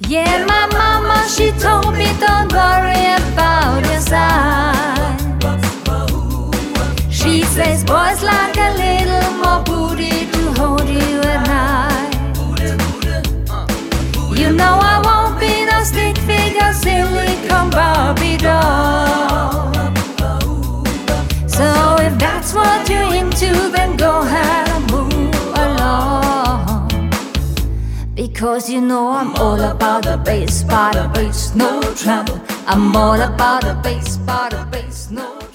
Yeah, my mama, she told me don't worry about your size. She says boys like a little more booty to hold you at night. You know I won't be no stick figure silicone Barbie doll. So if that's what you're into, then go ahead and move along. Because you know I'm all about the bass, by the bass, no trouble. I'm all about the bass, by the bass, no trouble.